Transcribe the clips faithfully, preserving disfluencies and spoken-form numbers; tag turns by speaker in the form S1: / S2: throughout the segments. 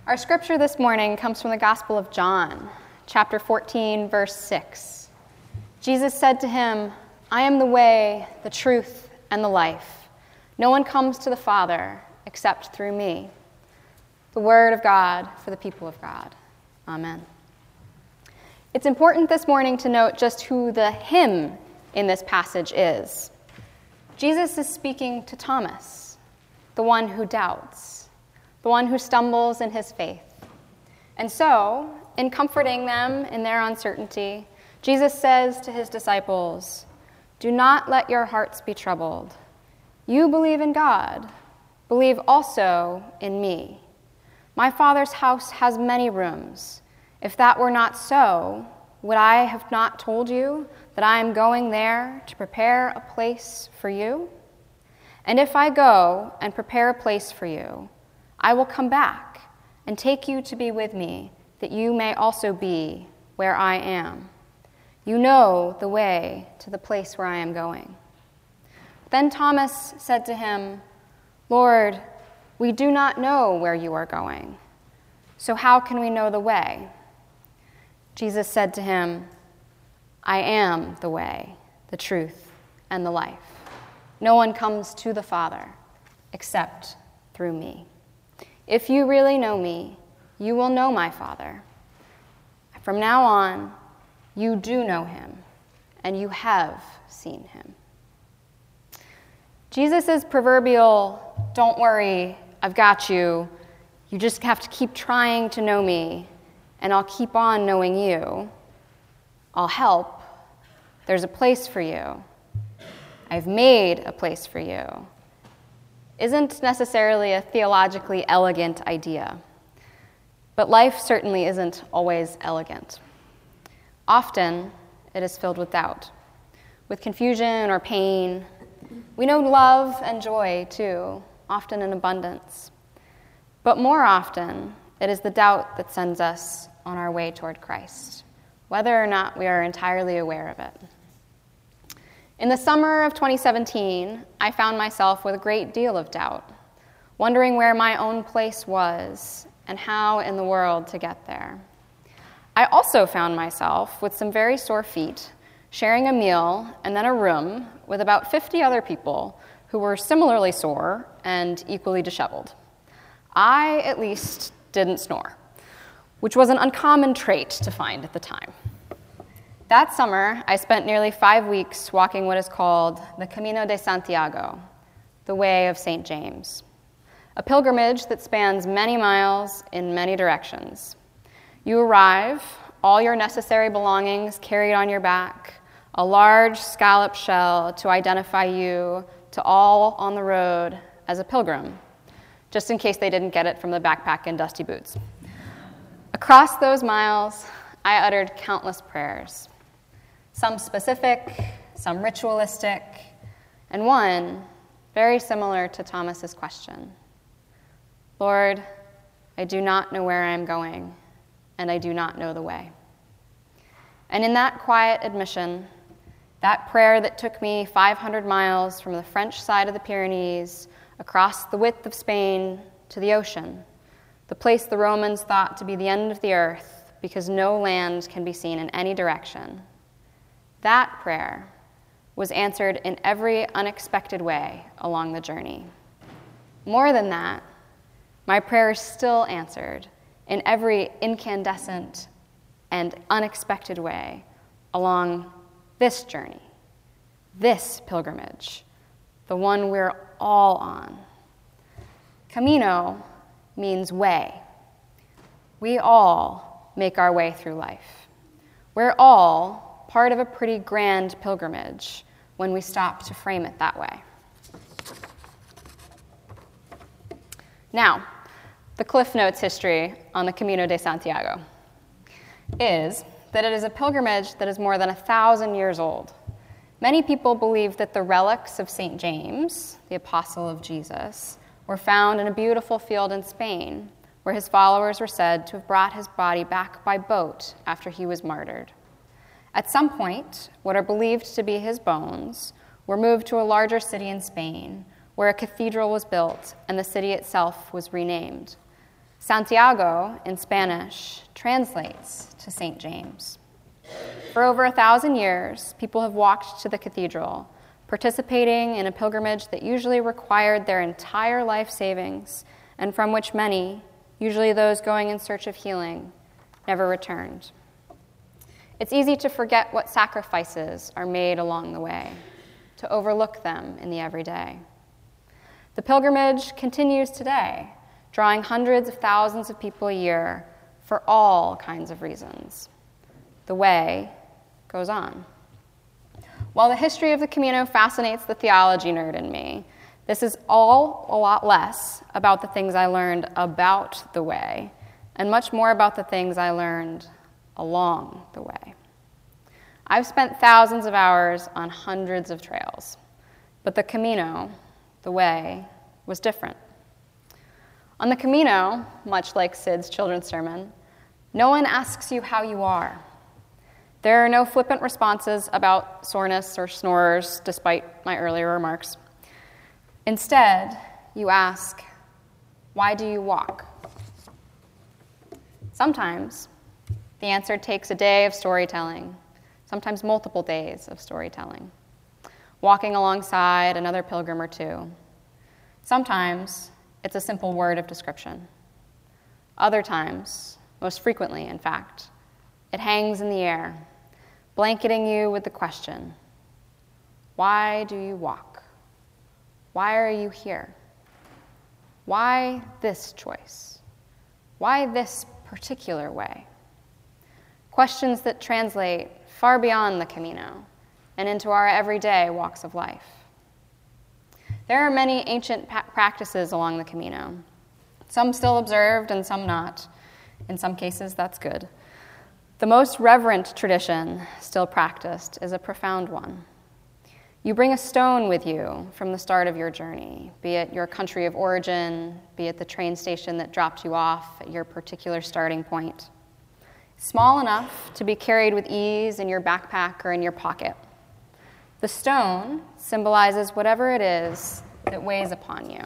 S1: Our scripture this morning comes from the Gospel of John, chapter fourteen, verse six. Jesus said to him, "I am the way, the truth, and the life. No one comes to the Father except through me." The word of God for the people of God. Amen. It's important this morning to note just who the him in this passage is. Jesus is speaking to Thomas, the one who doubts, the one who stumbles in his faith. And so, in comforting them in their uncertainty, Jesus says to his disciples, "Do not let your hearts be troubled. You believe in God. Believe also in me. My Father's house has many rooms. If that were not so, would I have not told you that I am going there to prepare a place for you? And if I go and prepare a place for you, I will come back and take you to be with me, that you may also be where I am. You know the way to the place where I am going." Then Thomas said to him, "Lord, we do not know where you are going, so how can we know the way?" Jesus said to him, "I am the way, the truth, and the life. No one comes to the Father except through me. If you really know me, you will know my Father. From now on, you do know him, and you have seen him." Jesus' proverbial, "Don't worry, I've got you. You just have to keep trying to know me, and I'll keep on knowing you. I'll help. There's a place for you. I've made a place for you," isn't necessarily a theologically elegant idea. But life certainly isn't always elegant. Often, it is filled with doubt, with confusion or pain. We know love and joy, too, often in abundance. But more often, it is the doubt that sends us on our way toward Christ, whether or not we are entirely aware of it. In the summer of twenty seventeen, I found myself with a great deal of doubt, wondering where my own place was and how in the world to get there. I also found myself with some very sore feet, sharing a meal and then a room with about fifty other people who were similarly sore and equally disheveled. I, at least, didn't snore, which was an uncommon trait to find at the time. That summer, I spent nearly five weeks walking what is called the Camino de Santiago, the Way of Saint James, a pilgrimage that spans many miles in many directions. You arrive, all your necessary belongings carried on your back, a large scallop shell to identify you to all on the road as a pilgrim, just in case they didn't get it from the backpack and dusty boots. Across those miles, I uttered countless prayers, some specific, some ritualistic, and one very similar to Thomas's question. "Lord, I do not know where I am going, and I do not know the way." And in that quiet admission, that prayer that took me five hundred miles from the French side of the Pyrenees, across the width of Spain to the ocean, the place the Romans thought to be the end of the earth because no land can be seen in any direction, that prayer was answered in every unexpected way along the journey. More than that, my prayer is still answered in every incandescent and unexpected way along this journey, this pilgrimage, the one we're all on. Camino means way. We all make our way through life. We're all part of a pretty grand pilgrimage when we stop to frame it that way. Now, the Cliff Notes history on the Camino de Santiago is that it is a pilgrimage that is more than a thousand years old. Many people believe that the relics of Saint James, the apostle of Jesus, were found in a beautiful field in Spain, where his followers were said to have brought his body back by boat after he was martyred. At some point, what are believed to be his bones were moved to a larger city in Spain, where a cathedral was built and the city itself was renamed. Santiago, in Spanish, translates to Saint James. For over a thousand years, people have walked to the cathedral, participating in a pilgrimage that usually required their entire life savings and from which many, usually those going in search of healing, never returned. It's easy to forget what sacrifices are made along the way, to overlook them in the everyday. The pilgrimage continues today, drawing hundreds of thousands of people a year for all kinds of reasons. The way goes on. While the history of the Camino fascinates the theology nerd in me, this is all a lot less about the things I learned about the way and much more about the things I learned along the way. I've spent thousands of hours on hundreds of trails, but the Camino, the way, was different. On the Camino, much like Sid's children's sermon, no one asks you how you are. There are no flippant responses about soreness or snorers, despite my earlier remarks. Instead, you ask, why do you walk? Sometimes the answer takes a day of storytelling, sometimes multiple days of storytelling, walking alongside another pilgrim or two. Sometimes it's a simple word of description. Other times, most frequently in fact, it hangs in the air, blanketing you with the question, why do you walk? Why are you here? Why this choice? Why this particular way? Questions that translate far beyond the Camino and into our everyday walks of life. There are many ancient pa- practices along the Camino, some still observed and some not. In some cases, that's good. The most reverent tradition still practiced is a profound one. You bring a stone with you from the start of your journey, be it your country of origin, be it the train station that dropped you off at your particular starting point. Small enough to be carried with ease in your backpack or in your pocket. The stone symbolizes whatever it is that weighs upon you.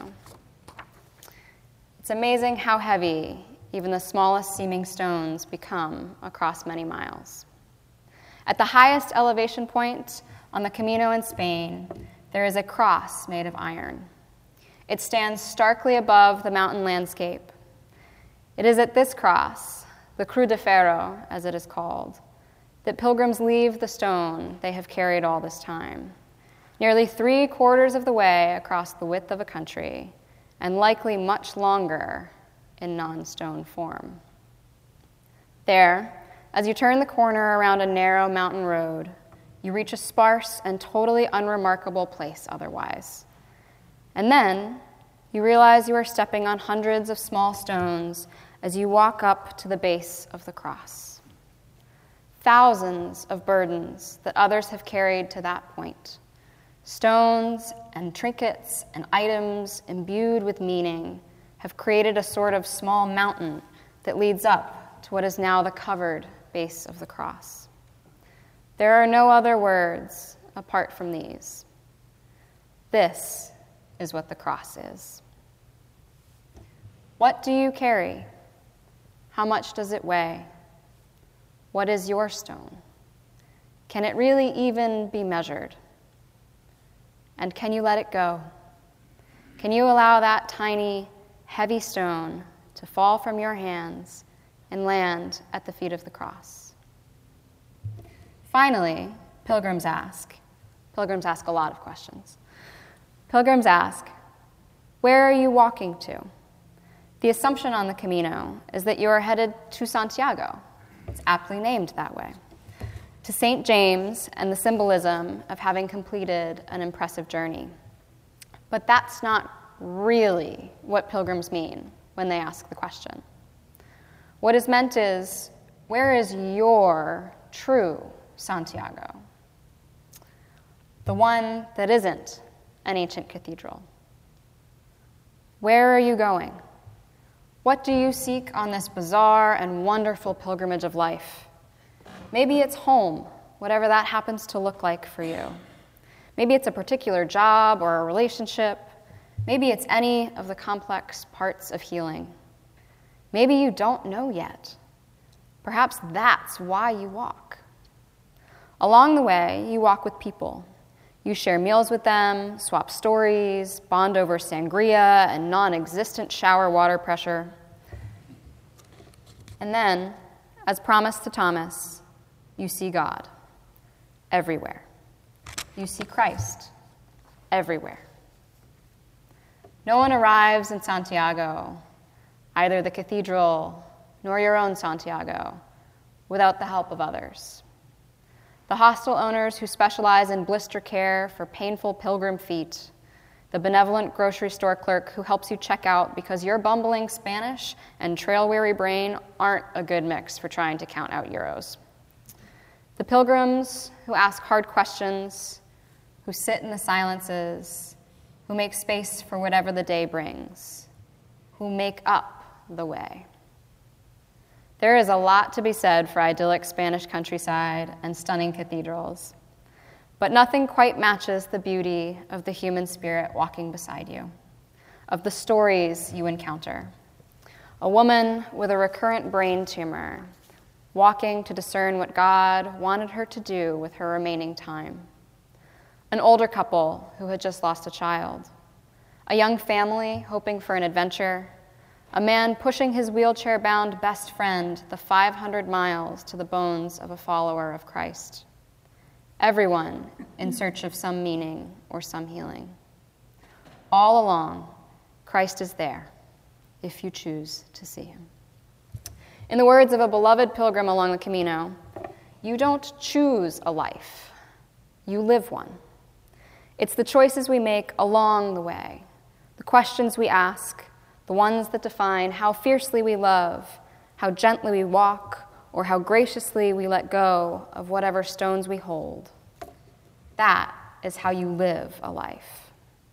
S1: It's amazing how heavy even the smallest seeming stones become across many miles. At the highest elevation point on the Camino in Spain, there is a cross made of iron. It stands starkly above the mountain landscape. It is at this cross, the Cruz de Ferro, as it is called, that pilgrims leave the stone they have carried all this time, nearly three quarters of the way across the width of a country, and likely much longer in non-stone form. There, as you turn the corner around a narrow mountain road, you reach a sparse and totally unremarkable place otherwise. And then you realize you are stepping on hundreds of small stones as you walk up to the base of the cross. Thousands of burdens that others have carried to that point. Stones and trinkets and items imbued with meaning have created a sort of small mountain that leads up to what is now the covered base of the cross. There are no other words apart from these. This is what the cross is. What do you carry? How much does it weigh? What is your stone? Can it really even be measured? And can you let it go? Can you allow that tiny, heavy stone to fall from your hands and land at the feet of the cross? Finally, pilgrims ask. Pilgrims ask a lot of questions. Pilgrims ask, where are you walking to? The assumption on the Camino is that you are headed to Santiago. It's aptly named that way. To Saint James and the symbolism of having completed an impressive journey. But that's not really what pilgrims mean when they ask the question. What is meant is, where is your true Santiago? The one that isn't an ancient cathedral. Where are you going? What do you seek on this bizarre and wonderful pilgrimage of life? Maybe it's home, whatever that happens to look like for you. Maybe it's a particular job or a relationship. Maybe it's any of the complex parts of healing. Maybe you don't know yet. Perhaps that's why you walk. Along the way, you walk with people. You share meals with them, swap stories, bond over sangria and non-existent shower water pressure. And then, as promised to Thomas, you see God everywhere. You see Christ everywhere. No one arrives in Santiago, either the cathedral nor your own Santiago, without the help of others. The hostel owners who specialize in blister care for painful pilgrim feet, the benevolent grocery store clerk who helps you check out because your bumbling Spanish and trail-weary brain aren't a good mix for trying to count out euros. The pilgrims who ask hard questions, who sit in the silences, who make space for whatever the day brings, who make up the way. There is a lot to be said for idyllic Spanish countryside and stunning cathedrals, but nothing quite matches the beauty of the human spirit walking beside you, of the stories you encounter. A woman with a recurrent brain tumor, walking to discern what God wanted her to do with her remaining time. An older couple who had just lost a child. A young family hoping for an adventure. A man pushing his wheelchair-bound best friend the five hundred miles to the bones of a follower of Christ. Everyone in search of some meaning or some healing. All along, Christ is there, if you choose to see him. In the words of a beloved pilgrim along the Camino, you don't choose a life, you live one. It's the choices we make along the way, the questions we ask, the ones that define how fiercely we love, how gently we walk, or how graciously we let go of whatever stones we hold. That is how you live a life.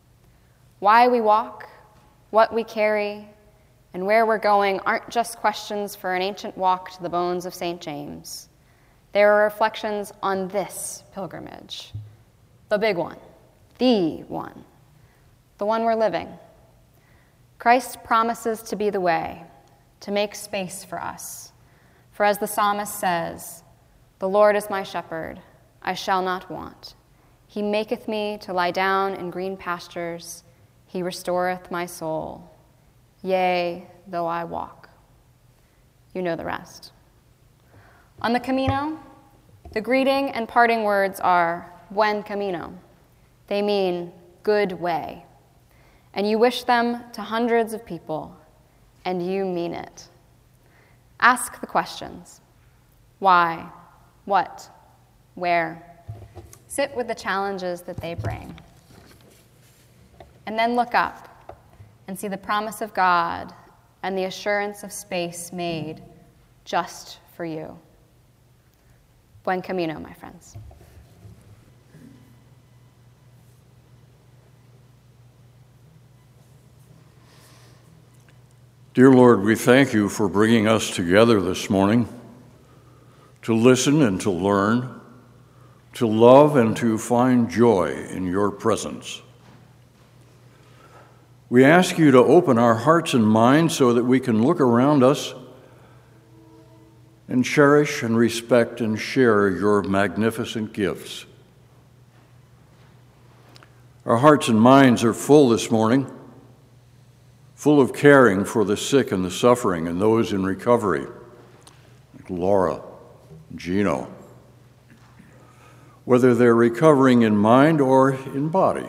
S1: Why we walk, what we carry, and where we're going aren't just questions for an ancient walk to the bones of Saint James. They are reflections on this pilgrimage, the big one, the one, the one we're living. Christ promises to be the way, to make space for us. For as the psalmist says, "The Lord is my shepherd, I shall not want. He maketh me to lie down in green pastures. He restoreth my soul. Yea, though I walk." You know the rest. On the Camino, the greeting and parting words are "Buen Camino." They mean good way. And you wish them to hundreds of people, and you mean it. Ask the questions. Why? What? Where? Sit with the challenges that they bring. And then look up and see the promise of God and the assurance of space made just for you. Buen Camino, my friends.
S2: Dear Lord, we thank you for bringing us together this morning to listen and to learn, to love and to find joy in your presence. We ask you to open our hearts and minds so that we can look around us and cherish and respect and share your magnificent gifts. Our hearts and minds are full this morning, full of caring for the sick and the suffering and those in recovery, like Laura, Gino, whether they're recovering in mind or in body.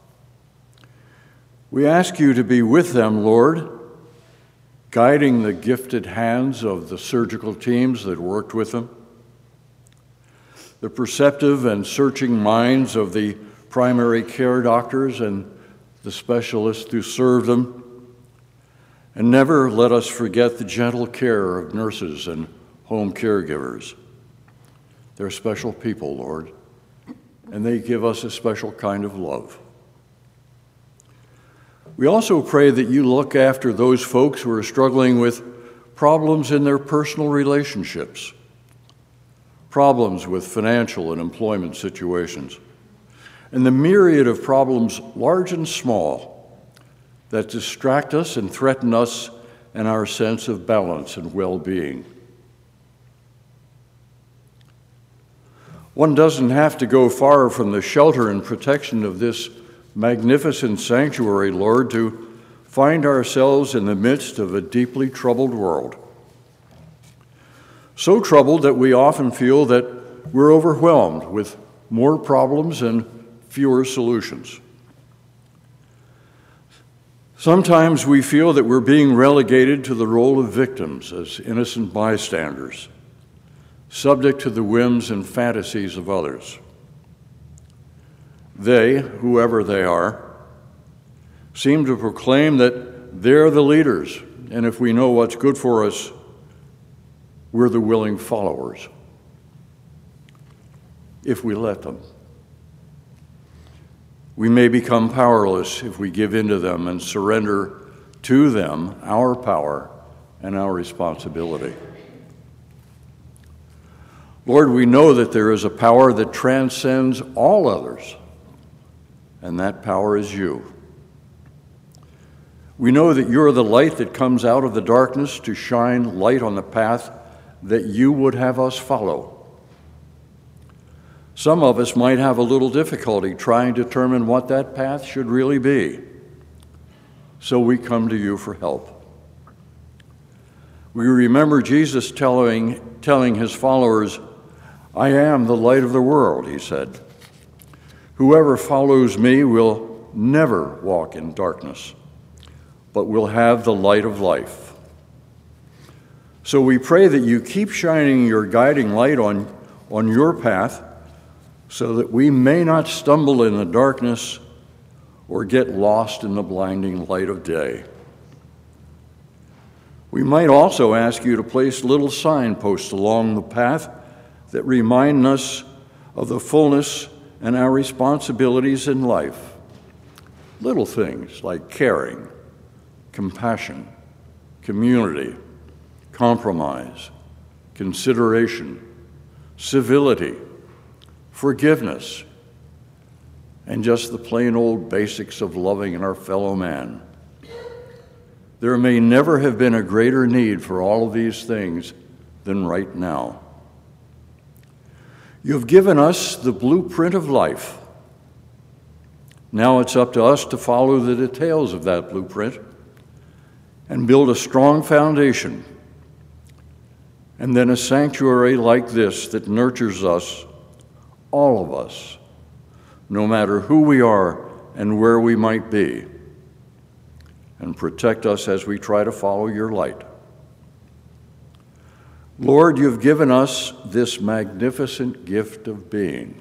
S2: We ask you to be with them, Lord, guiding the gifted hands of the surgical teams that worked with them, the perceptive and searching minds of the primary care doctors and the specialists who serve them. And never let us forget the gentle care of nurses and home caregivers. They're special people, Lord, and they give us a special kind of love. We also pray that you look after those folks who are struggling with problems in their personal relationships, problems with financial and employment situations, and the myriad of problems, large and small, that distract us and threaten us and our sense of balance and well-being. One doesn't have to go far from the shelter and protection of this magnificent sanctuary, Lord, to find ourselves in the midst of a deeply troubled world. So troubled that we often feel that we're overwhelmed with more problems and fewer solutions. Sometimes we feel that we're being relegated to the role of victims as innocent bystanders, subject to the whims and fantasies of others. They, whoever they are, seem to proclaim that they're the leaders, and if we know what's good for us, we're the willing followers, if we let them. We may become powerless if we give in to them and surrender to them our power and our responsibility. Lord, we know that there is a power that transcends all others, and that power is you. We know that you're the light that comes out of the darkness to shine light on the path that you would have us follow. Some of us might have a little difficulty trying to determine what that path should really be, so we come to you for help. We remember Jesus telling, telling his followers, "I am the light of the world," he said. "Whoever follows me will never walk in darkness, but will have the light of life." So we pray that you keep shining your guiding light on, on your path so that we may not stumble in the darkness or get lost in the blinding light of day. We might also ask you to place little signposts along the path that remind us of the fullness and our responsibilities in life. Little things like caring, compassion, community, compromise, consideration, civility, forgiveness, and just the plain old basics of loving our fellow man. There may never have been a greater need for all of these things than right now. You've given us the blueprint of life. Now it's up to us to follow the details of that blueprint and build a strong foundation, and then a sanctuary like this that nurtures us, all of us, no matter who we are and where we might be, and protect us as we try to follow your light. Lord, you've given us this magnificent gift of being,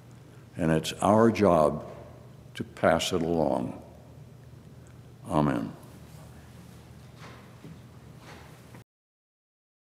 S2: and it's our job to pass it along. Amen.